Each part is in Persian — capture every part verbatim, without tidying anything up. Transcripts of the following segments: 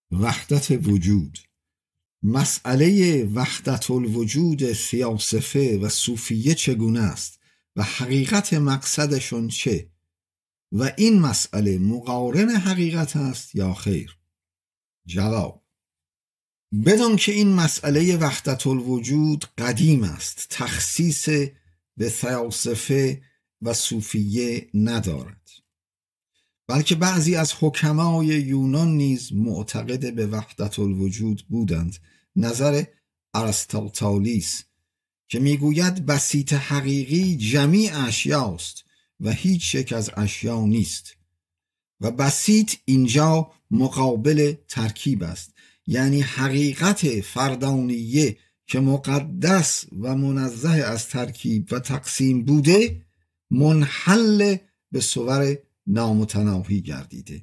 وحدت وجود. مسئله وحدت الوجود فیلسوفه و صوفیه چگونه است و حقیقت مقصدشون چه و این مسئله مقارن حقیقت است یا خیر؟ جواب: بدون که این مسئله وحدت الوجود قدیم است، تخصیص به فیلسوفه و صوفیه ندارد، بلکه بعضی از حکمای یونان نیز معتقد به وحدت الوجود بودند. نظر ارسطاطالیس که میگوید بسیط حقیقی جمیع اشیاست و هیچ یک از اشیا نیست و بسیط اینجا مقابل ترکیب است، یعنی حقیقت فردانیه که مقدس و منزه از ترکیب و تقسیم بوده منحل به صور نامتناهی گردیده.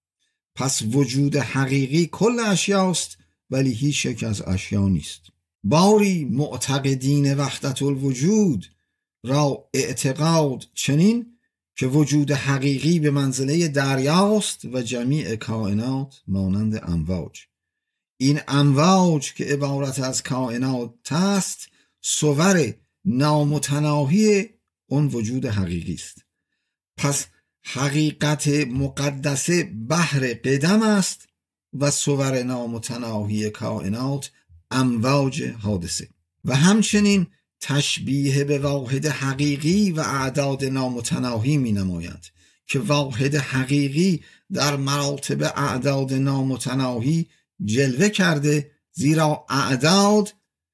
پس وجود حقیقی کل اشیاست ولی هیچ یک از اشیا نیست. باری معتقدین وحدت الوجود را اعتقاد چنین که وجود حقیقی به منزله دریاست و جمیع کائنات مانند امواج. این امواج که عبارت از کائنات است صور نامتناهی اون وجود حقیقی است. پس حقیقت مقدسه بحر قدم است و صور نامتناهی کائنات امواج حادثه. و همچنین تشبیه به واحد حقیقی و اعداد نامتناهی می نماید که واحد حقیقی در مراتب اعداد نامتناهی جلوه کرده، زیرا اعداد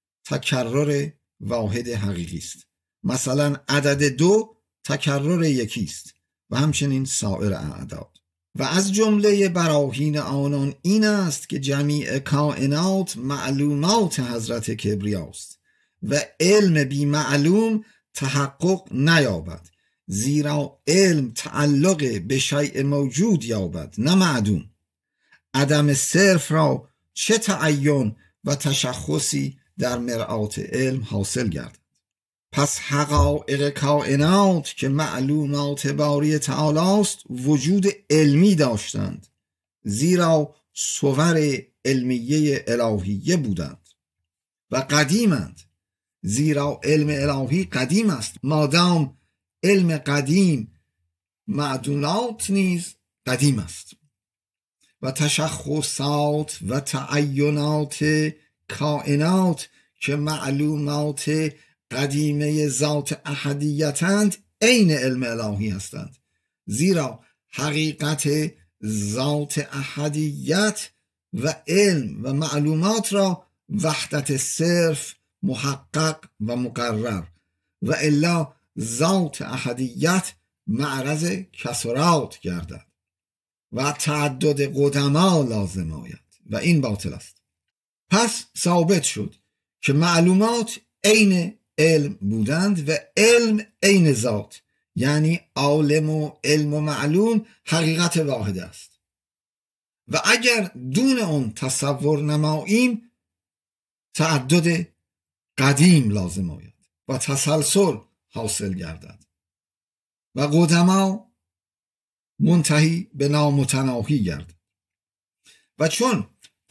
تکرر واحد حقیقی است. مثلا عدد دو تکرر یکی است و همچنین سایر اعداد. و از جمله براهین آنان این است که جمیع کائنات معلومات حضرت کبریاست و علم بی معلوم تحقق نیابد، زیرا علم تعلق به شیء موجود یابد نه معدوم. عدم صرف را چه تعین و تشخصی در مرآت علم حاصل گردد؟ پس حقایق کائنات که معلومات باری تعالی است وجود علمی داشتند، زیرا صور علمیه الهیه بودند و قدیمند، زیرا علم الهی قدیم است. مادام علم قدیم، معدونات نیز قدیم است. و تشخصات و تعینات کائنات که معلومات قدیمه ذات احدیتند عین علم الهی هستند، زیرا حقیقت ذات احدیت و علم و معلومات را وحدت صرف محقق و مقرر و الا ذات احدیت معرض کسرات گردد و تعدد قدما لازم آید و این باطل است. پس ثابت شد که معلومات عین علم بودند و علم عین ذات، یعنی عالم و علم و معلوم حقیقت واحد است و اگر دون اون تصور نماییم تعدد قدیم لازم آید و تسلسل حاصل گردد و قدما منتهی به نامتناهی گردد. و چون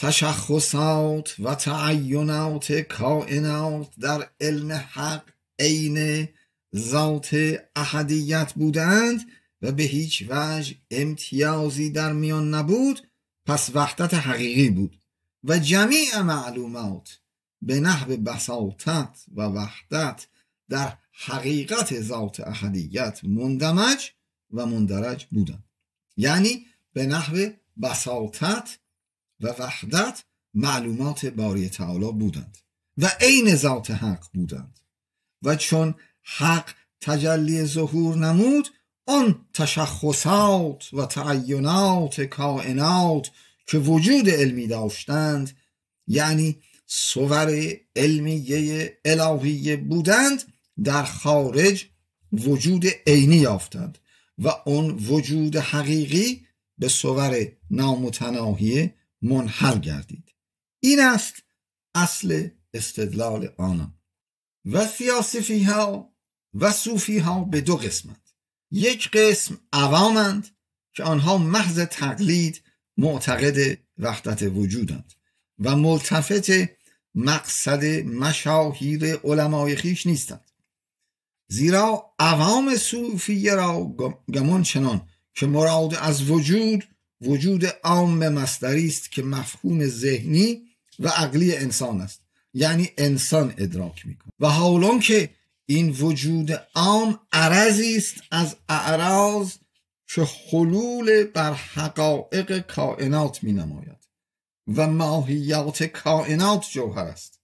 تشخصات و تعینات کائنات در علم حق عین ذات احدیت بودند و به هیچ وجه امتیازی در میان نبود، پس وحدت حقیقی بود و جمیع معلومات به نحو بساطت و وحدت در حقیقت ذات احدیت مندمج و مندرج بودند، یعنی به نحو بساطت و وحدت معلومات باری تعالی بودند و عین ذات حق بودند. و چون حق تجلی ظهور نمود، آن تشخصات و تعینات کائنات که وجود علمی داشتند، یعنی صور علمیه الهیه بودند، در خارج وجود عینی یافتند و آن وجود حقیقی به صور نامتناهی منحل گردید. این است اصل استدلال آنان. و فیلسوفی ها و صوفی ها به دو قسمند. یک قسم عوامند که آنها محض تقلید معتقد وحدت وجودند و ملتفت مقصد مشاهیر علمای خیش نیستند. زیرا عوام صوفیه را گمان چنان که مراد از وجود وجود عام مصدری است که مفهوم ذهنی و عقلی انسان است، یعنی انسان ادراک میکنه، و حالان که این وجود عام عرضی است از اعراض که حلول بر حقایق کائنات می نماید و ماهیات کائنات جوهر است،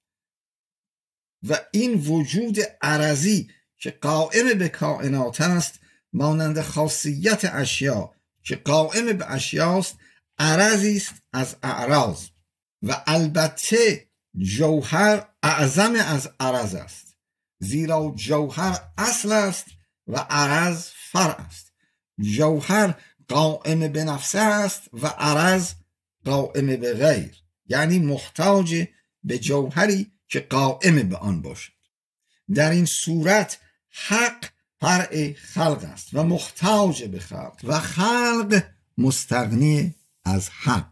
و این وجود عرضی که قائم به کائنات است مانند خاصیت اشیا که قائم به اشیاست عرضی است از اعراض، و البته جوهر اعظم از عرض است، زیرا جوهر اصل است و عرض فرع است. جوهر قائم به نفسه است و عرض قائم به غیر، یعنی محتاج به جوهری که قائم به آن باشد. در این صورت حق فرع خلق است و محتاج به خلق و خلق مستغنی از حق.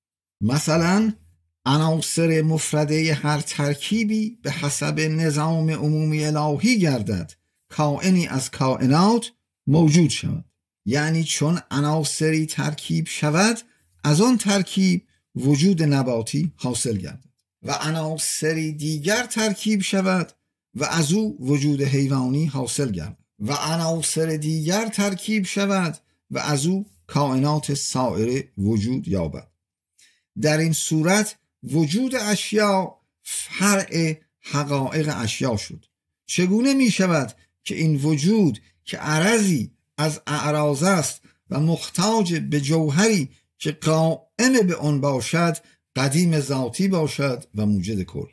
مثلا عناصر مفرده هر ترکیبی به حسب نظام عمومی الهی گردد کائنی از کائنات موجود شود، یعنی چون عناصری ترکیب شود از آن ترکیب وجود نباتی حاصل گردد و عناصری دیگر ترکیب شود و از او وجود حیوانی حاصل گردد و عناصر دیگر ترکیب شود و از او کائنات سایر وجود یابد. در این صورت وجود اشیا فرع حقایق اشیا شد. چگونه می شود که این وجود که عرضی از اعراض است و محتاج به جوهری که قائم به آن باشد قدیم ذاتی باشد و موجد کل؟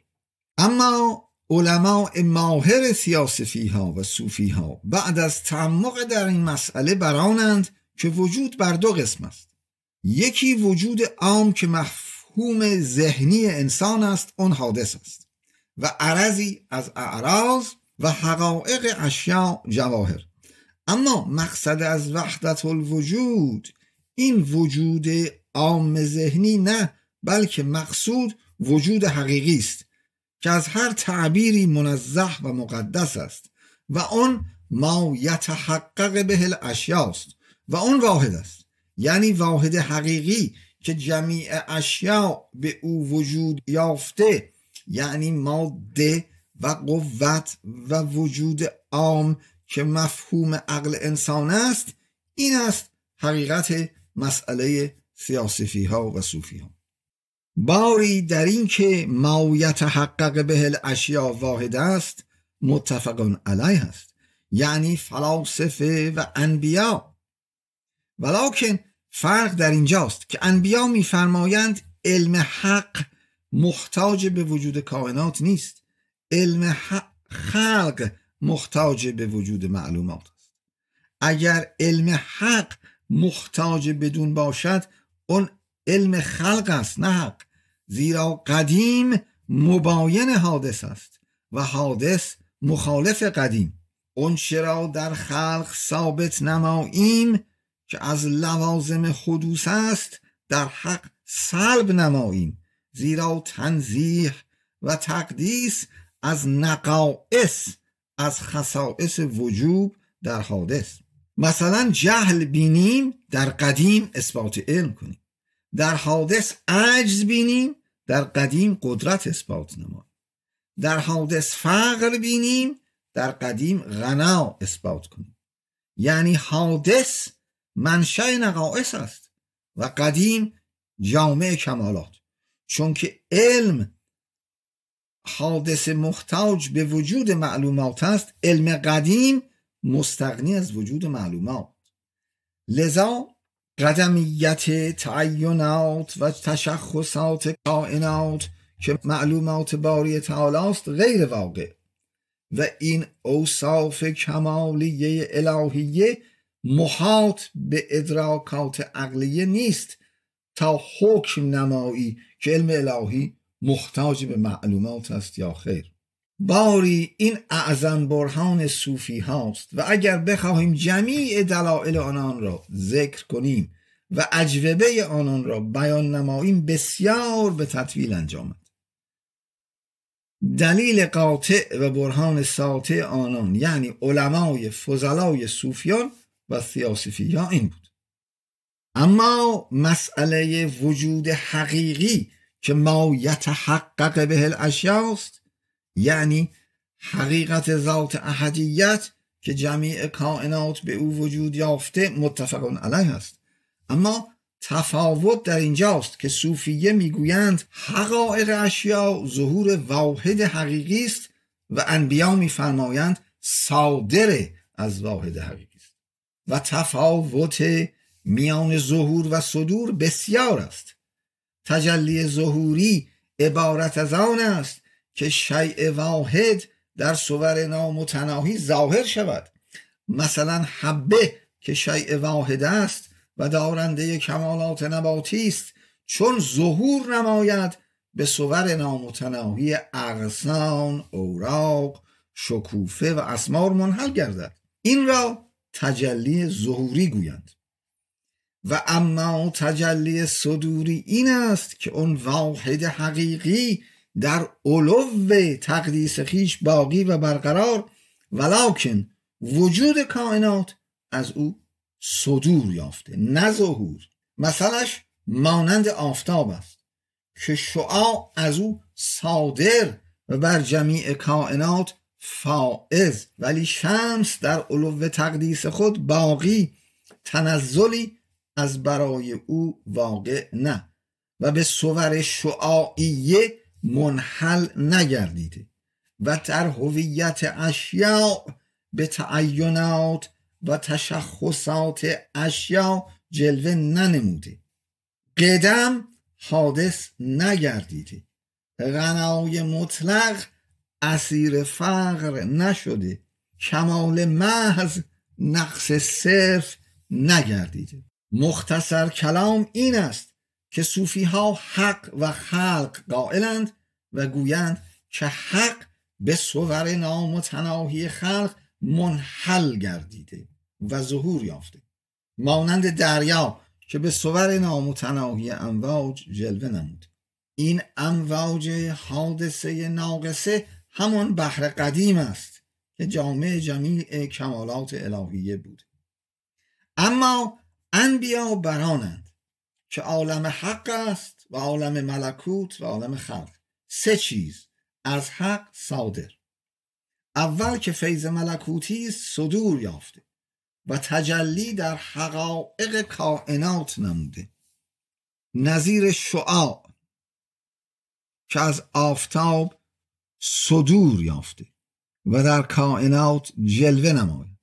اما علماء ماهر سیاسفی ها و صوفی ها بعد از تعمق در این مسئله برانند که وجود بر دو قسم است. یکی وجود عام که مفهوم ذهنی انسان است، اون حادث است و عرضی از اعراض و حقایق اشیا جواهر. اما مقصد از وحدت الوجود این وجود عام ذهنی نه، بلکه مقصود وجود حقیقی است که از هر تعبیری منزه و مقدس است و آن ما یتحقق به الاشیا است و آن واحد است، یعنی واحد حقیقی که جمیع اشیا به او وجود یافته، یعنی ماده و قوت و وجود عام که مفهوم عقل انسان است. این است حقیقت مسئله سیاسفی ها و صوفی ها. باری در این که ما یتحقق به الاشیا واحد است متفقون علیه است، یعنی فلاسفه و انبیا. ولکن فرق در اینجاست که انبیا می‌فرمایند علم حق محتاج به وجود کائنات نیست، علم حق خلق محتاج به وجود معلومات است. اگر علم حق محتاج بدون باشد اون علم خلق است نه حق، زیرا قدیم مباین حادث است و حادث مخالف قدیم. اون چرا در خلق ثابت نماییم که از لوازم حدوث است در حق سلب نماییم، زیرا تنزیه و تقدیس از نقائص از خصائص وجوب در حادث. مثلا جهل بینیم در قدیم اثبات علم کنیم، در حادث عجز بینیم در قدیم قدرت اثبات نماییم، در حادث فقر بینیم در قدیم غنا اثبات کنیم. یعنی حادث منشأ نقائص است و قدیم جامع کمالات. چون که علم حادث محتاج به وجود معلومات است، علم قدیم مستغنی از وجود معلومات. لذا قدمیت تعینات و تشخصات کائنات که معلومات باری تعالی است غیر واقع و این اوصاف کمالیه الهیه محاط به ادراکات عقلیه نیست تا حکم نمایی که علم الهی محتاج به معلومات است یا خیر. باری این اعظم برهان صوفی هاست و اگر بخواهیم جمیع دلائل آنان را ذکر کنیم و اجوبه آنان را بیان نماییم بسیار به تطویل انجامد. دلیل قاطع و برهان ساطع آنان یعنی علمای فضلای صوفیان و تیاسفیان این بود. اما مسئله وجود حقیقی که ما یتحقق به الاشیاء است، یعنی حقیقت ذات احدیت که جمیع کائنات به او وجود یافته، متفقون علیه است. اما تفاوت در اینجاست که صوفیه میگویند حقایق اشیاء ظهور واحد حقیقی است و انبیا میفرمایند صادر از واحد حقیقی است و تفاوت میان ظهور و صدور بسیار است. تجلی ظهوری عبارت از آن است که شیء واحد در صور نامتناهی ظاهر شود. مثلا حبه که شیء واحد است و دارنده کمالات نباتی است، چون ظهور نماید به صور نامتناهی اغصان، اوراق، شکوفه و اسمار منحل گردد. این را تجلی ظهوری گویند. و اما تجلی صدوری این است که اون واحد حقیقی در علو تقدیس خیش باقی و برقرار، ولکن وجود کائنات از او صدور یافته نه ظهور. مثلش مانند آفتاب است که شعاع از او صادر و بر جمیع کائنات فائز، ولی شمس در علو تقدیس خود باقی، تنزلی از برای او واقع نه و به صور شعاعیه منحل نگردیده و در هویت اشیاء به تعینات و تشخصات اشیاء جلوه ننموده، قدم حادث نگردیده، غنای مطلق اسیر فقر نشده، کمال محض نقص صرف نگردیده. مختصر کلام این است که صوفی ها حق و خلق قائلند و گویند که حق به صور نامتناهی خلق منحل گردیده و ظهور یافته، مانند دریا که به صور نامتناهی امواج جلوه نمود. این امواج حادثه ناقصه همان بحر قدیم است که جامع جمیع کمالات الهیه بود. اما انبیا برانند که عالم حق است و عالم ملکوت و عالم خلق، سه چیز از حق صادر. اول که فیض ملکوتی صدور یافته و تجلی در حقایق کائنات نموده، نظیر شعاع که از آفتاب صدور یافته و در کائنات جلوه نماید،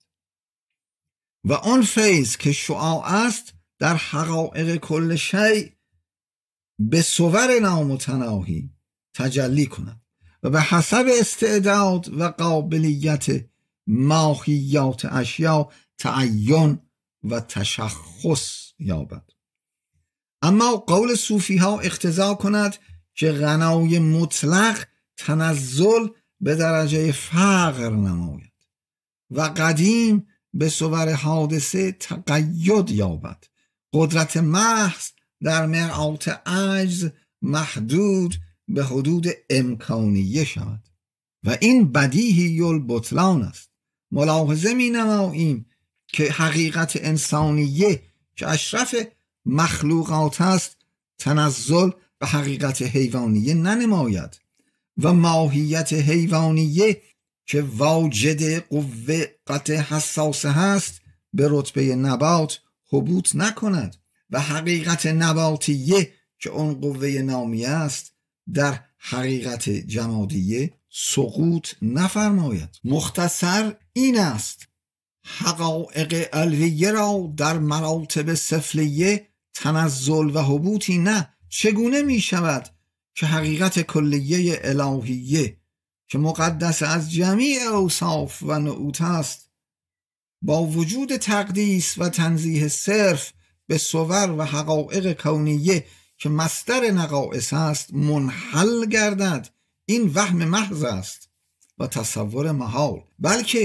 و آن فیض که شعاع است در حقایق کل شیء به صور نامتناهی تجلی کند و به حسب استعداد و قابلیت ماهیات اشیاء تعین و تشخص یابد. اما قول صوفی ها اقتضا کند که غنای مطلق تنزل به درجه فقر نماید و قدیم به صور حادثه تقید یابد، قدرت محض در مرعات عجز محدود به حدود امکانیه شود و این بدیهی البطلان است. ملاحظه می نماییم که حقیقت انسانیه که اشرف مخلوقات است تنزل به حقیقت حیوانیه ننماید و ماهیت حیوانیه که واجد قوه قطع حساسه هست به رتبه نبات هبوط نکند و حقیقت نباتیه که اون قوه نامیه است در حقیقت جمادیه سقوط نفرماید. مختصر این است حقایق علویه را در مراتب سفلیه تنزل و هبوطی نه. چگونه می شود که حقیقت کلیه الهیه که مقدس از جمیع اوصاف و نعوت است با وجود تقدیس و تنزیه صرف به صور و حقایق کونیه که مصدر نقائص است منحل گردد؟ این وهم محض است و تصور محال، بلکه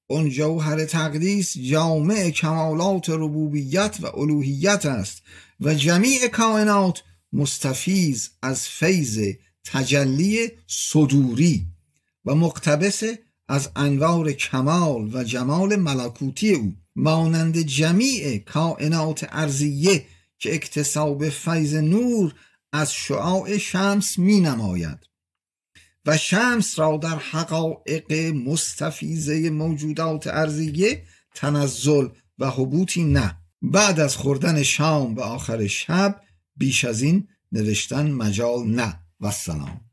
اون جوهر تقدیس جامع کمالات ربوبیت و الوهیت است و جمیع کائنات مستفیض از فیض تجلی صدوری و مقتبس از انوار کمال و جمال ملکوتی او، مانند جمیع کائنات ارضیه که اکتساب فیض نور از شعاع شمس می نماید و شمس را در حقایق مستفیضه موجودات ارضیه تنزل و هبوطی نه. بعد از خوردن شام به آخر شب بیش از این نوشتن مجال نه. و السلام.